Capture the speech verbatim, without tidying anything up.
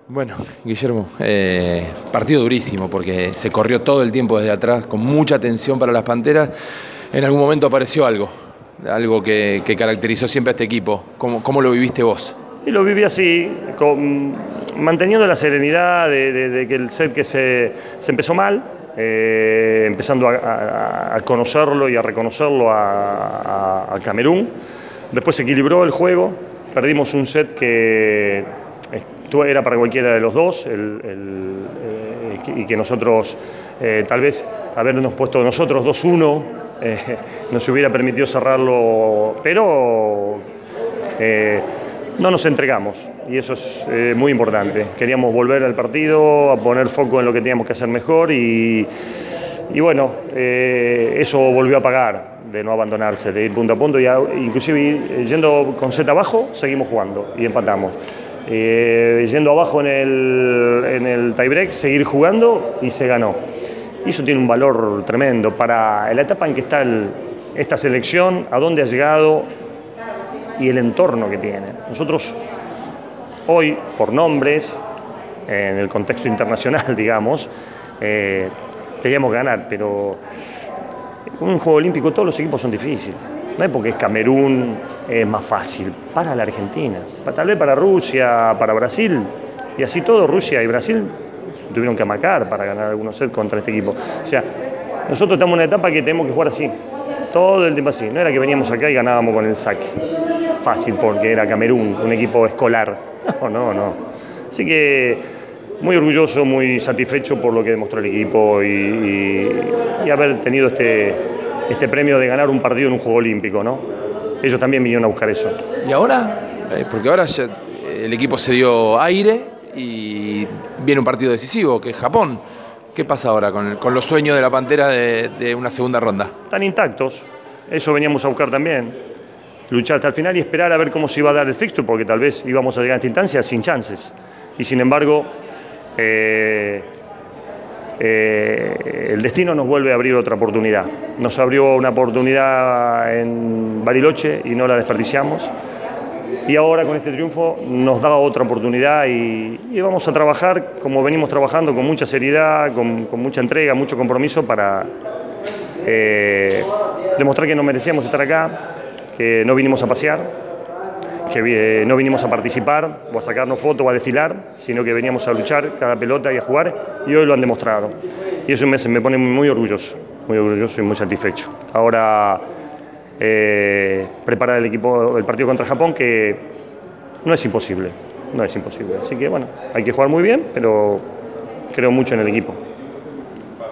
Bueno, Guillermo, eh, partido durísimo porque se corrió todo el tiempo desde atrás con mucha tensión para las Panteras. En algún momento apareció algo, algo que, que caracterizó siempre a este equipo. ¿Cómo, cómo lo viviste vos? Y lo viví así, con, manteniendo la serenidad de, de, de que el set que se, se empezó mal, eh, empezando a, a, a conocerlo y a reconocerlo a, a, a Camerún. Después se equilibró el juego, perdimos un set que era para cualquiera de los dos el, el, eh, y que nosotros eh, tal vez habernos puesto nosotros dos uno eh, nos hubiera permitido cerrarlo, pero eh, no nos entregamos y eso es eh, muy importante. Queríamos volver al partido, a poner foco en lo que teníamos que hacer mejor y, y bueno, eh, eso volvió a pagar, de no abandonarse, de ir punto a punto, y a, inclusive ir, yendo con set abajo, seguimos jugando y empatamos. Eh, yendo abajo en el, en el tiebreak, seguir jugando y se ganó. Y eso tiene un valor tremendo para la etapa en que está el, esta selección, a dónde ha llegado y el entorno que tiene. Nosotros hoy, por nombres, en el contexto internacional, digamos, eh, teníamos que ganar, pero con un juego olímpico todos los equipos son difíciles. No es porque es Camerún, es más fácil. Para la Argentina, tal vez para Rusia, para Brasil. Y así todo, Rusia y Brasil tuvieron que amacar para ganar algunos sets contra este equipo. O sea, nosotros estamos en una etapa que tenemos que jugar así. Todo el tiempo así. No era que veníamos acá y ganábamos con el saque. Fácil, porque era Camerún, un equipo escolar. No, no, no. Así que muy orgulloso, muy satisfecho por lo que demostró el equipo y, y, y haber tenido este... este premio de ganar un partido en un juego olímpico, ¿no? Ellos también vinieron a buscar eso. ¿Y ahora? Eh, porque ahora ya el equipo se dio aire y viene un partido decisivo, que es Japón. ¿Qué pasa ahora con, el, con los sueños de la Pantera de, de una segunda ronda? Están intactos, eso veníamos a buscar también. Luchar hasta el final y esperar a ver cómo se iba a dar el fixture, porque tal vez íbamos a llegar a esta instancia sin chances. Y sin embargo, eh, Eh, el destino nos vuelve a abrir otra oportunidad. Nos abrió una oportunidad en Bariloche y no la desperdiciamos. Y ahora con este triunfo nos da otra oportunidad y, y vamos a trabajar como venimos trabajando, con mucha seriedad, con, con mucha entrega, mucho compromiso para eh, demostrar que no merecíamos estar acá, que no vinimos a pasear, que no vinimos a participar o a sacarnos fotos o a desfilar, sino que veníamos a luchar cada pelota y a jugar, y hoy lo han demostrado. Y eso me, me pone muy orgulloso, muy orgulloso y muy satisfecho. Ahora eh, preparar el equipo, el partido contra Japón, que no es imposible, no es imposible. Así que bueno, hay que jugar muy bien, pero creo mucho en el equipo.